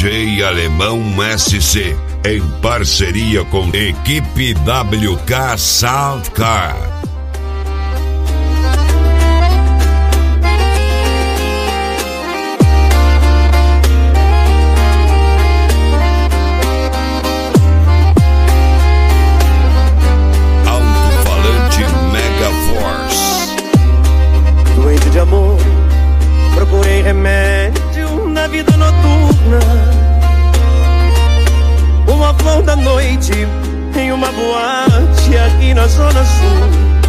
DJ Alemão SC, em parceria com Equipe WK Soundcar. Alto-falante Mega Force. Doente de amor, procurei remédio na vida noturna. Uma flor da noite em uma boate aqui na Zona Sul.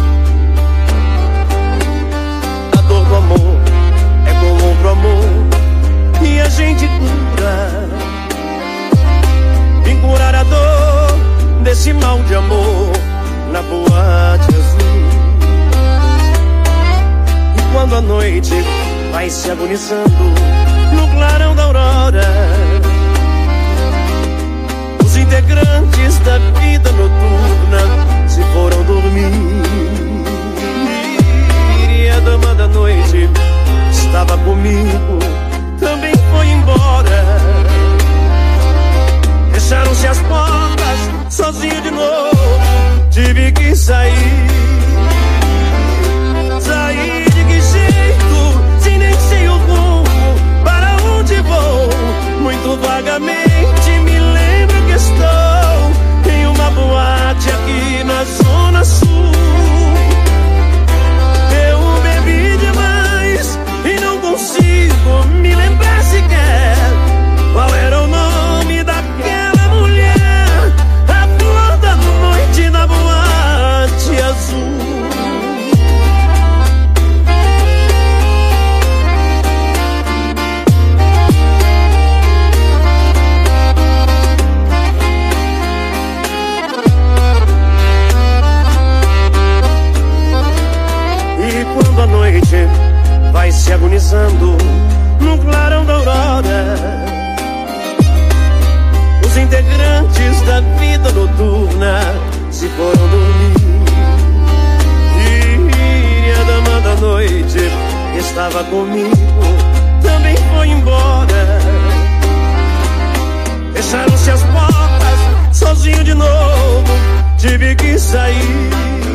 A dor do amor é comum pro amor e a gente cura. Vim curar a dor desse mal de amor na boate azul. E quando a noite vai se agonizando no clarão da aurora, os integrantes da vida noturna se foram dormir. E a dama da noite estava comigo, também foi embora. Fecharam-se as portas, sozinho de novo, tive que sair. Sair de que jeito, se nem sei o rumo, para onde vou? Muito vagamente me lembro que estou em uma boate aqui na Zona Sul. Eu bebi demais e não consigo me lembrar sequer qual era o nome daquela mulher, a flor da noite na boate azul. Quando a noite vai se agonizando no clarão da aurora, os integrantes da vida noturna se foram dormir. E a dama da noite que estava comigo também foi embora. Fecharam-se as portas, sozinho de novo, tive que sair.